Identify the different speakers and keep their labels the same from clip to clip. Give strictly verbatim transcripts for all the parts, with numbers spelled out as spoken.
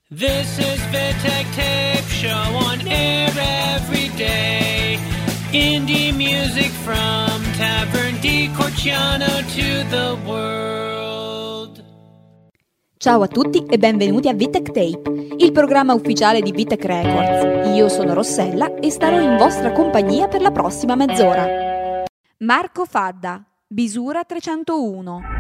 Speaker 1: This is Vitek Tape Show on air every day. Indie music from Tavern di Corciano to the world.
Speaker 2: Ciao a tutti e benvenuti a Vitek Tape, il programma ufficiale di Vitek Records. Io sono Rossella e starò in vostra compagnia per la prossima mezz'ora. Marco Fadda, Bisura trecentouno.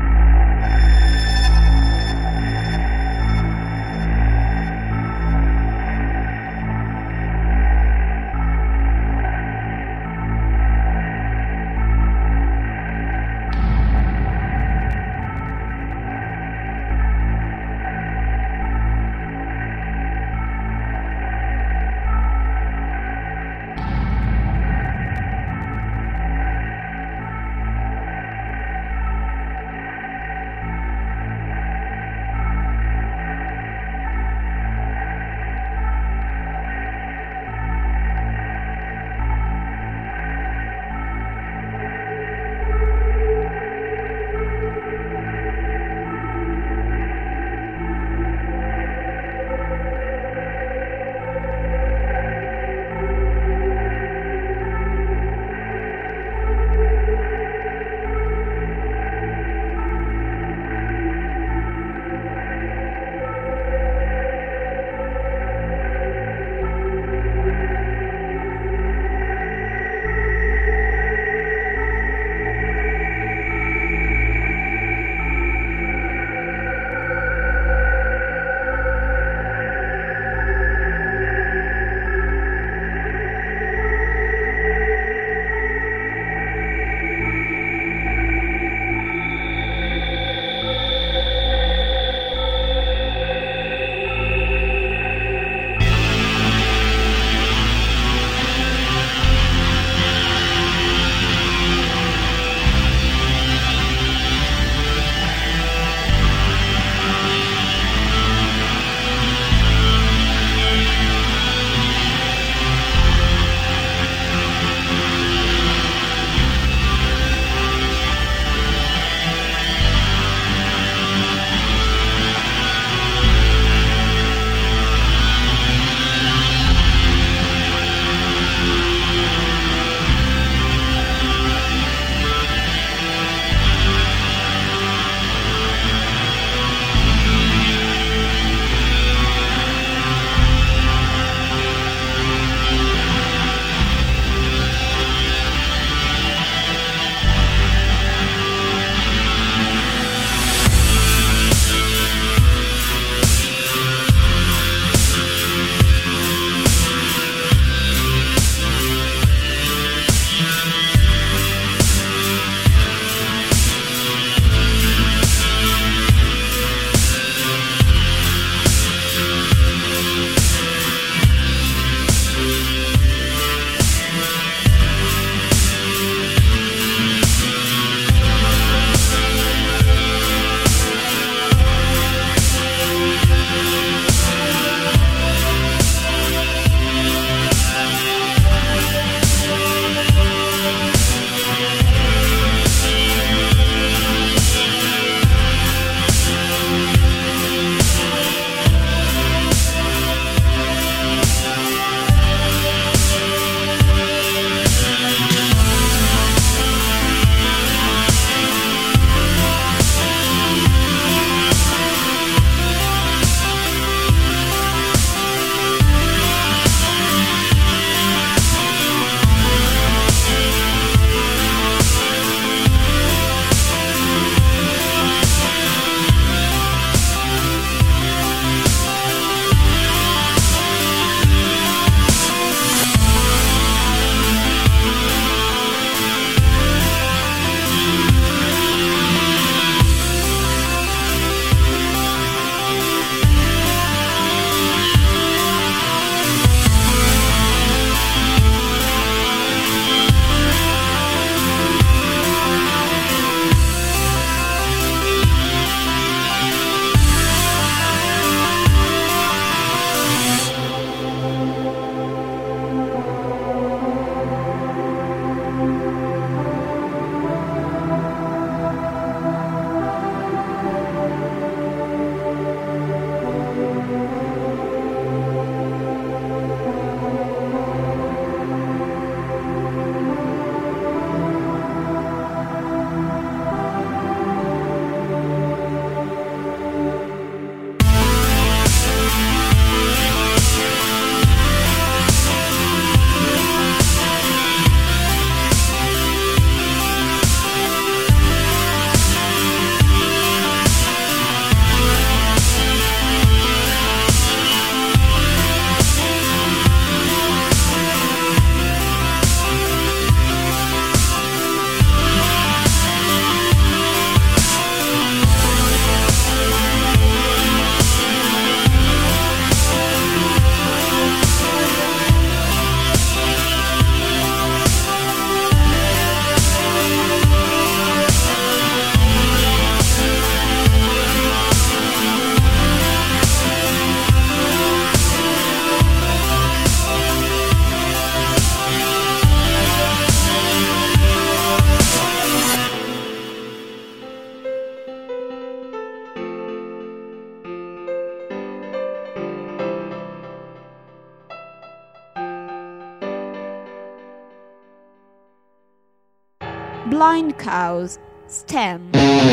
Speaker 2: Blind Cows, Stan.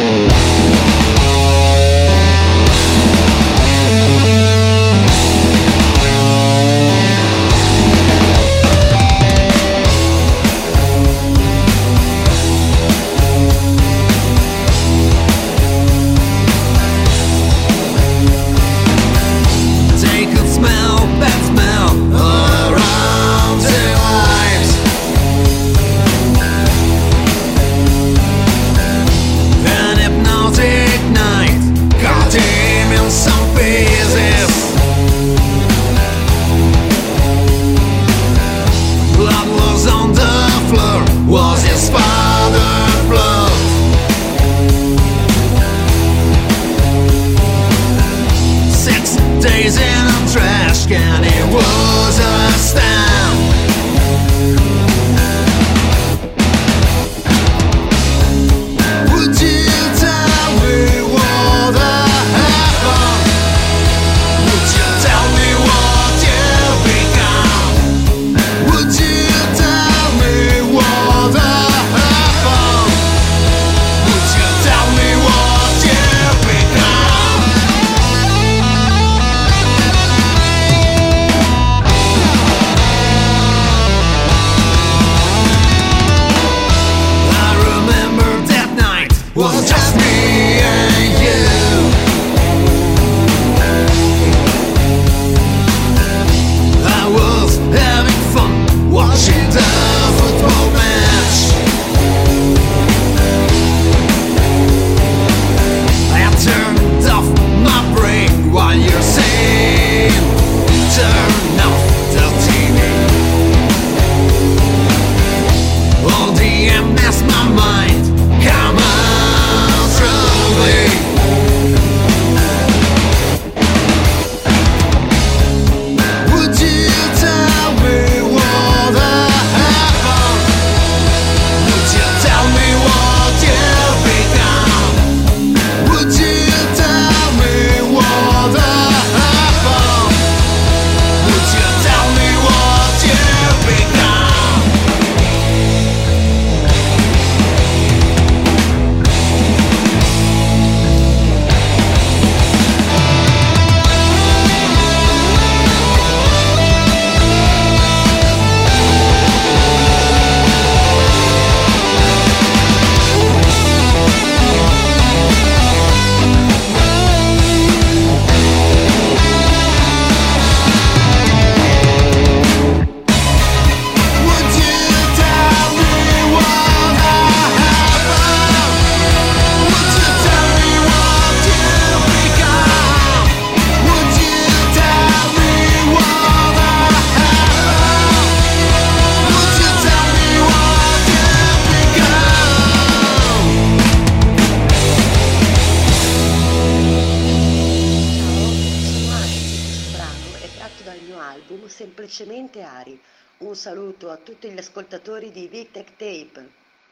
Speaker 3: Semplicemente Ari. Un saluto a tutti gli ascoltatori di Vitek Tape.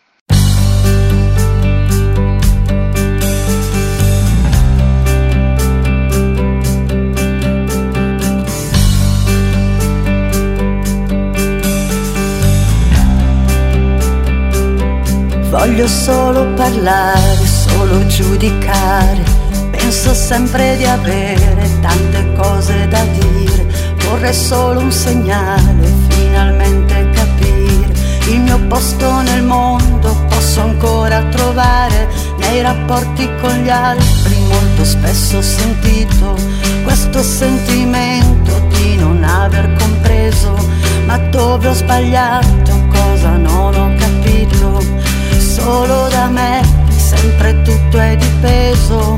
Speaker 4: Voglio solo parlare, solo giudicare. Penso sempre di avere tante cose da dire. Vorrei solo un segnale, finalmente capire il mio posto nel mondo. Posso ancora trovare nei rapporti con gli altri. Molto spesso ho sentito questo sentimento di non aver compreso, ma dove ho sbagliato, cosa non ho capito. Solo da me sempre tutto è dipeso.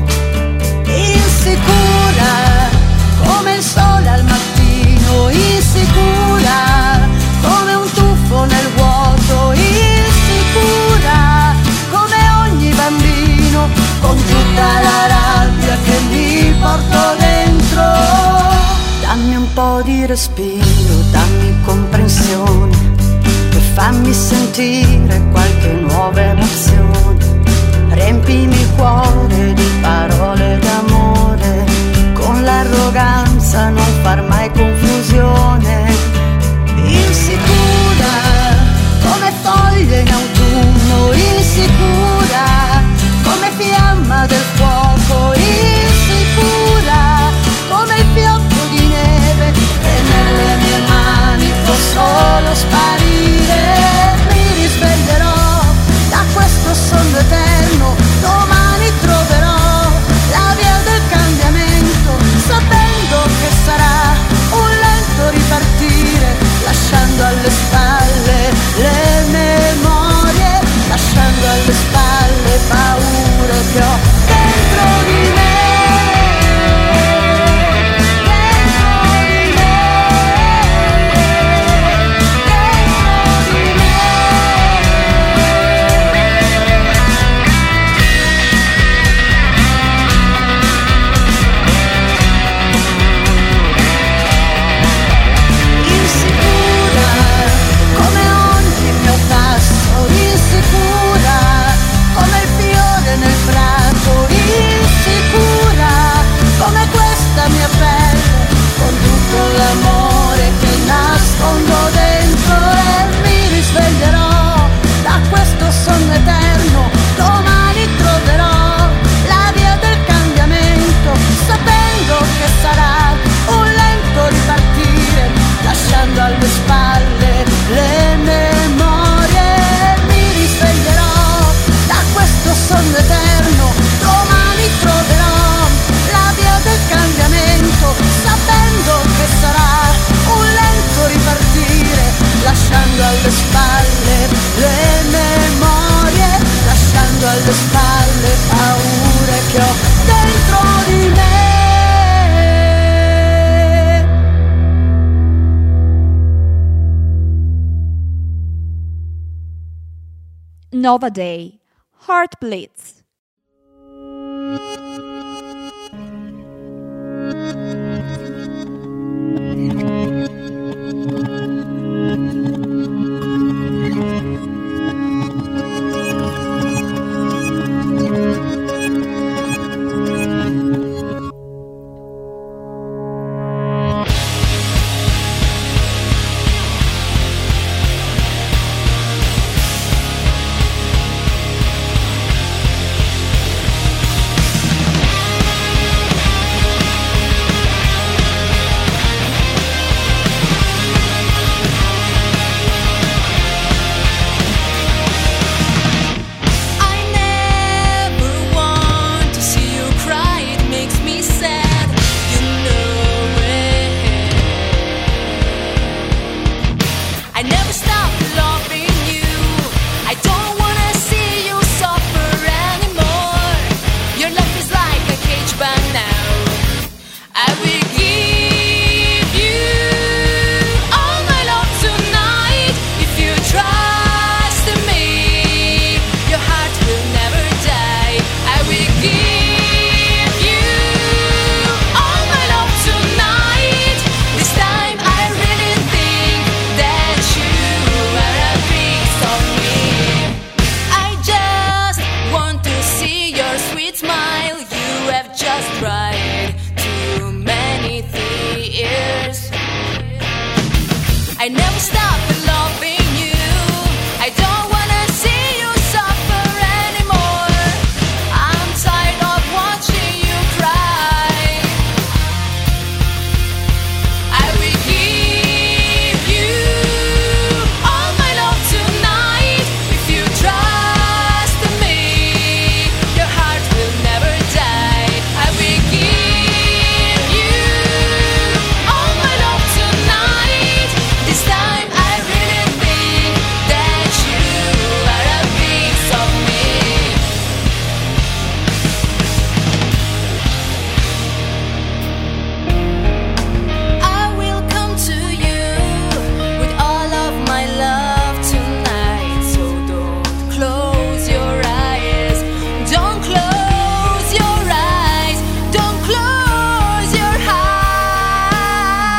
Speaker 4: Insicura come il sole al mattino, insicura come un tuffo nel vuoto, insicura come ogni bambino, con tutta la rabbia che mi porto dentro. Dammi un po' di respiro, dammi comprensione, per farmi sentire qualche nuova emozione. Riempimi il cuore di parole d'amore, con l'arroganza non far mai confusione. Insicura come foglie in autunno, insicura alle spalle le memorie, lasciando alle spalle paure che ho dentro di me.
Speaker 2: Nova Day, Heart Blitz.
Speaker 5: I never stop loving you. I don't wanna see you suffer anymore. I'm tired of watching you cry. I will give you all my love tonight. If you trust me, your heart will never die. I will give you all my love tonight. This time I really think that you are a piece of me. I will come to you with all of my love tonight. So don't close your eyes. Don't close your eyes. Don't close your eyes.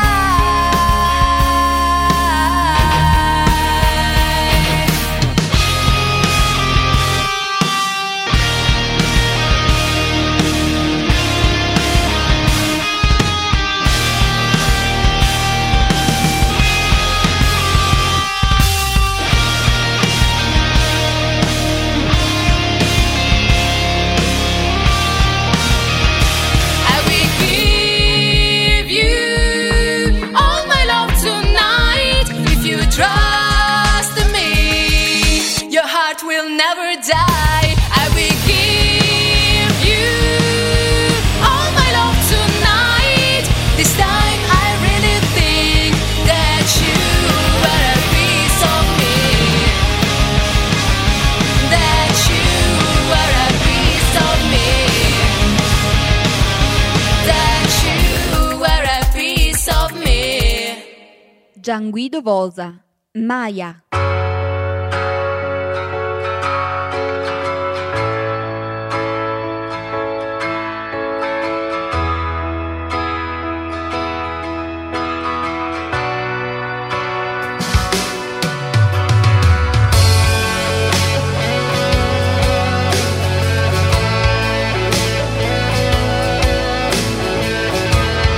Speaker 5: I will give you all my love tonight. If you trust me, your heart will never die. I will give you all my love tonight. This time I really think that you are a piece of me. That you are a piece of me. That you are a piece of me.
Speaker 2: Gianguido Vosa, Maya.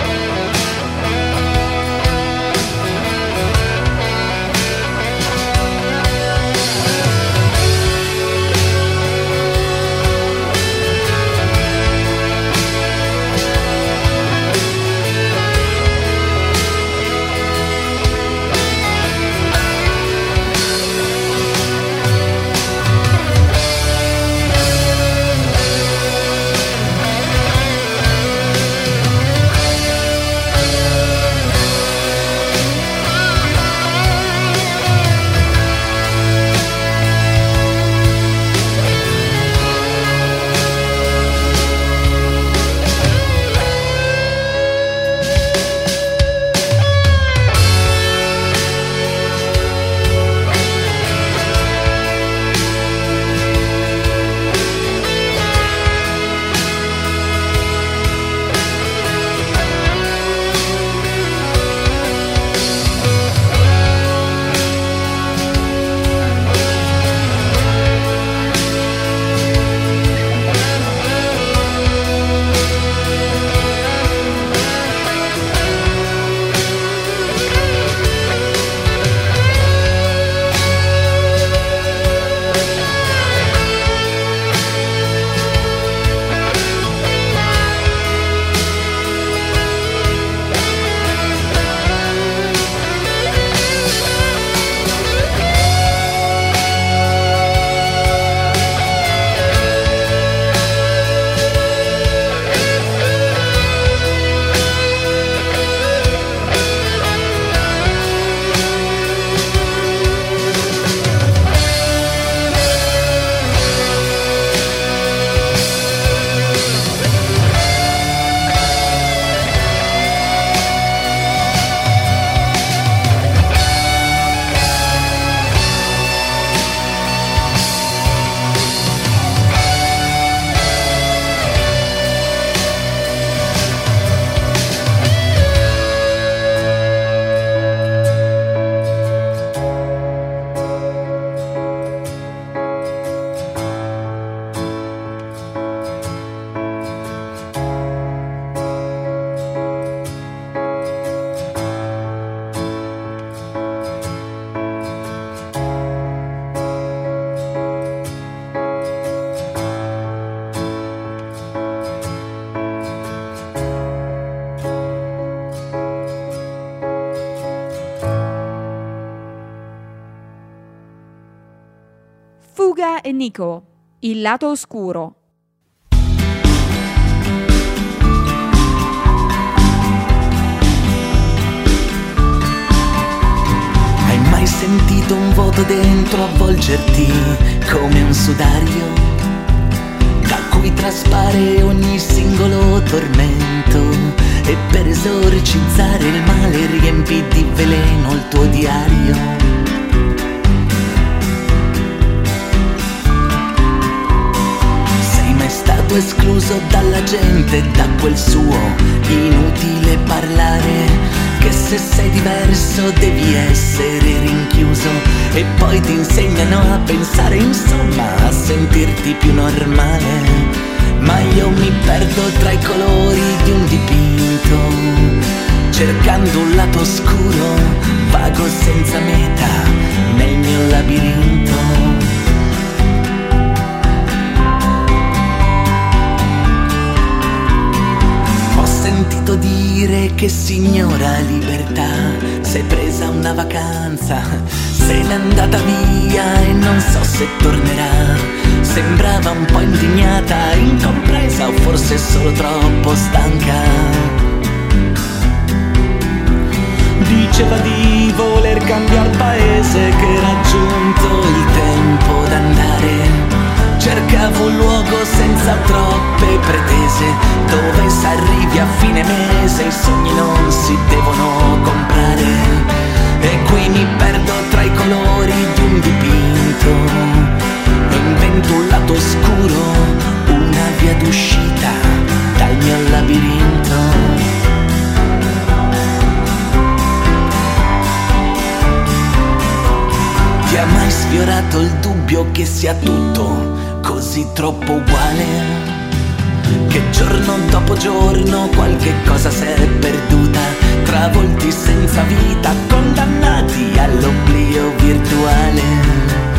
Speaker 5: I
Speaker 2: Rossella e Nico, Il lato oscuro.
Speaker 6: Hai mai sentito un vuoto dentro avvolgerti come un sudario, da cui traspare ogni singolo tormento, e per esorcizzare il male riempi di veleno il tuo diario? Sei mai stato escluso dalla gente, da quel suo inutile parlare, che se sei diverso devi essere rinchiuso, e poi ti insegnano a pensare, insomma, a sentirti più normale? Ma io mi perdo tra i colori di un dipinto, cercando un lato oscuro, vago senza meta nel mio labirinto. Ho sentito dire che signora libertà s'è presa una vacanza, se n'è andata via e non so se tornerà. Sembrava un po' indignata, incompresa o forse solo troppo stanca. Diceva di voler cambiare paese, che era giunto il tempo d'andare. Cercavo un luogo senza troppe pretese, dove s'arrivi a fine mese, i sogni non si devono comprare. E qui mi perdo tra i colori di un dipinto, invento un lato oscuro, una via d'uscita dal mio labirinto. Ti ha mai sfiorato il dubbio che sia tutto così troppo uguale, che giorno dopo giorno qualche cosa s'è perduta, travolti senza vita, condannati all'oblio virtuale?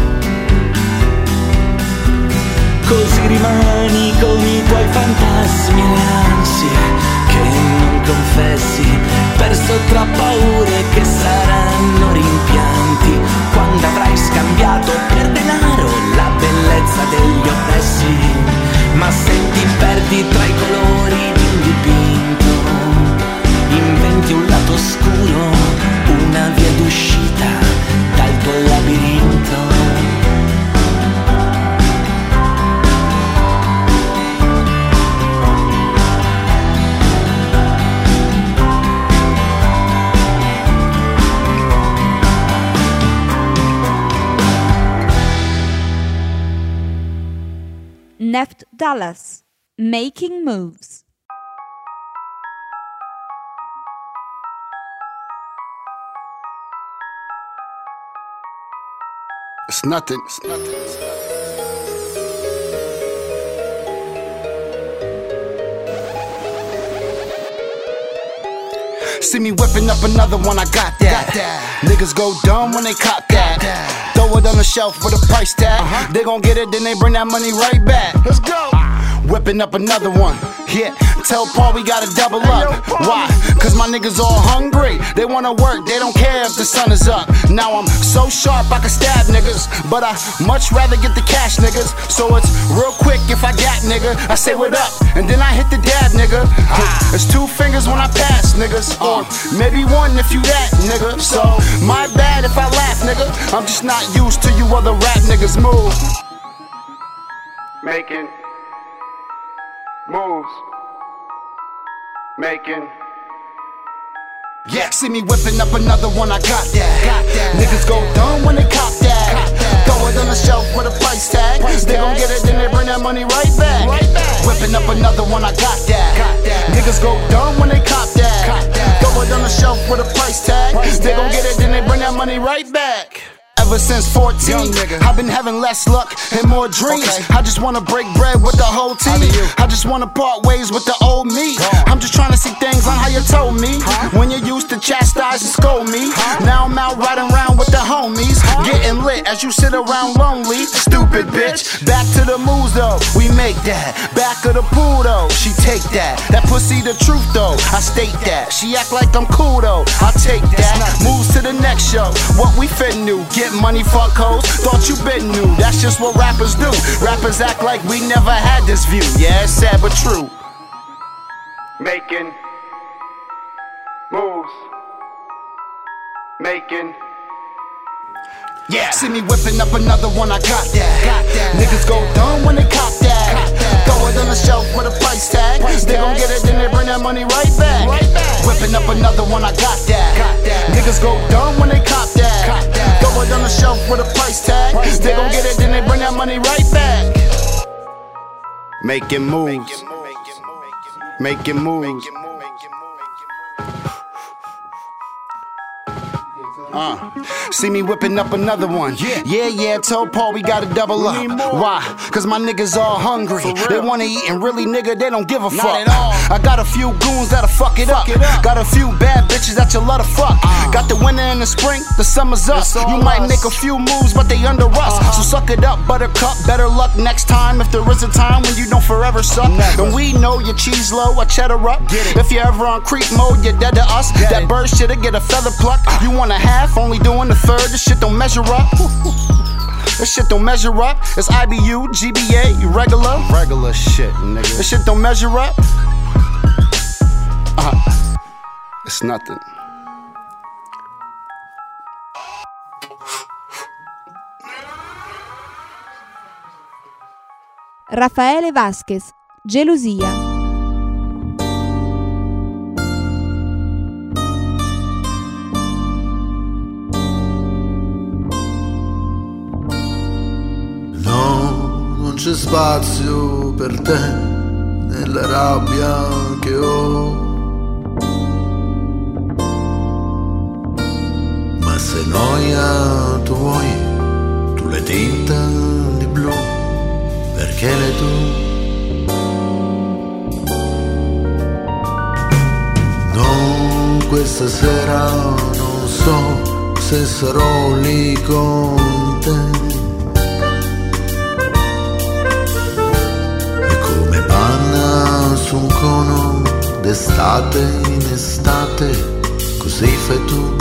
Speaker 6: Così rimani con i tuoi fantasmi e le ansie che non confessi, perso tra paure che saranno rimpianti, quando avrai scambiato per denaro la bellezza degli oppressi. Ma se ti perdi tra i colori di un dipinto, inventi un lato oscuro, una via d'uscita dal tuo labirinto.
Speaker 2: Neft Dallas, Making Moves.
Speaker 7: It's nothing. It's nothing. It's nothing. See me whipping up another one, I got that. Got that. Niggas go dumb when they cop that. that. Throw it on the shelf with a price tag. Uh-huh. They gon' get it, then they bring that money right back. Let's go. Whipping up another one. Yeah, tell Paul we gotta double up. Why? Cause my niggas all hungry. They wanna work, they don't care if the sun is up. Now I'm so sharp I can stab niggas, but I much rather get the cash, niggas. So it's real quick if I got nigga, I say what up, and then I hit the dab, nigga. It's two fingers when I pass, niggas, or maybe one if you that, nigga. So my bad if I laugh, nigga. I'm just not used to you other rap niggas. Move, making moves, making. Yeah, see me whipping up another one, I got that. Got that. Niggas go dumb when they cop that. Cop that. Throw it on the shelf with a price tag. Price they gon' get it, then they bring that money right back. Right back. Whipping up another one, I got that. Got that. Niggas go dumb when they cop that. Cop that. Throw it on the shelf with a price tag. Price they gon' get it, then they bring that money right back. Ever since fourteen, I've been having less luck and more dreams. Okay. I just wanna break bread with the whole team. I just wanna part ways with the old me. I'm just trying to see things on how you told me. Huh? When you used to chastise and scold me, huh? Now I'm out riding around with the homies, huh? Getting lit shit as you sit around lonely. Stupid bitch. Back to the moves though, we make that. Back of the pool though, she take that. That pussy the truth though, I state that. She act like I'm cool though, I take that. Moves to the next show, what we fit new. Get money, fuck hoes, thought you been new. That's just what rappers do. Rappers act like we never had this view. Yeah, it's sad but true. Making moves. Making. Yeah. See me whipping up another one, I got that. Got that. Niggas go dumb when they cop that. Cop that. Throw it on the shelf with a price tag. Price they gon' get it, then they bring that money right back. Right back. Whipping up another one, I got that. Got that. Niggas go dumb when they cop that. Cop that. Throw it on the shelf with a price tag. Price they gon' get it, then they bring that money right back. Making moves. Making moves. Uh, see me whipping up another one. Yeah, yeah, yeah, told Paul we gotta double up. Why? Cause my niggas all hungry. They wanna eat and really, nigga, they don't give a fuck. Not at all. I got a few goons that'll fuck it, fuck up. it up. Got a few bad bitches that you love to fuck. Uh, got the winter in the spring, the summer's up. You might us. make a few moves, but they under us. Uh-huh. So suck it up, buttercup. Better luck next time if there is a time when you don't forever suck. Never. And we know your cheese low, a cheddar up. Get it. If you're ever on creep mode, you're dead to us. Get that it. bird shit'll get a feather pluck. Uh. You want a half, only doing the third. This shit don't measure up. This shit don't measure up. It's I B U, G B A, regular. Regular shit, nigga. This shit don't measure up. Uh, it's nothing.
Speaker 2: Raffaele Vasquez, Gelosia.
Speaker 8: Non c'è spazio per te nella rabbia che ho, ma se noia tu vuoi, tu le tinta di blu, perché le tu non questa sera non so se sarò lì con te. Panna su un cono d'estate in estate, così fai tu.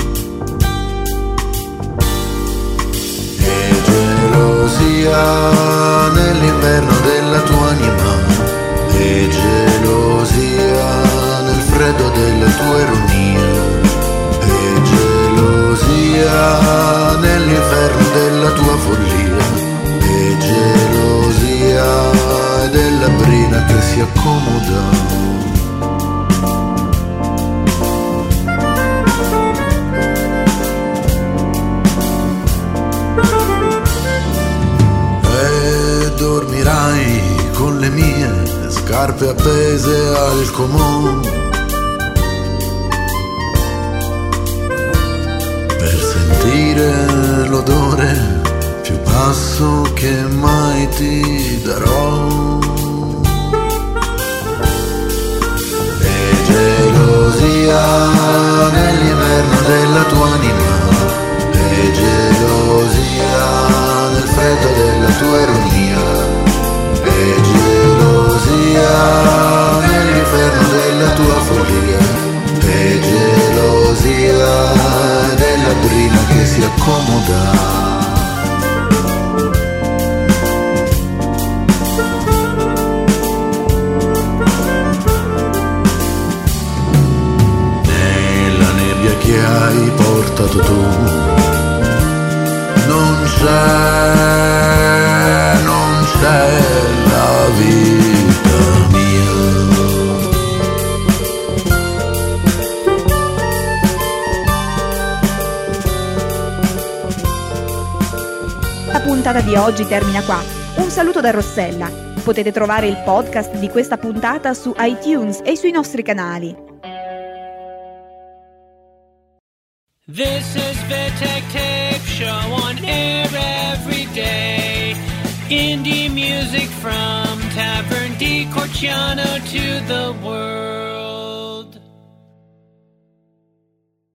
Speaker 8: E gelosia nell'inverno della tua anima, e gelosia nel freddo della tua ironia, e gelosia nell'inferno della tua follia, e gelosia della brina che si accomoda. E dormirai con le mie scarpe appese al comò, per sentire l'odore più basso che mai ti darò. E gelosia nell'inverno della tua anima, e gelosia nel freddo della tua ironia, e gelosia nell'inferno della tua follia, e gelosia della brina che si accomoda. Che hai portato tu, non c'è, non c'è la vita mia.
Speaker 2: La puntata di oggi termina qua. Un saluto da Rossella. Potete trovare il podcast di questa puntata su iTunes e sui nostri canali.
Speaker 1: This is Vitek Tape Show on air every day. Indie music from Tavern di Corciano to the world.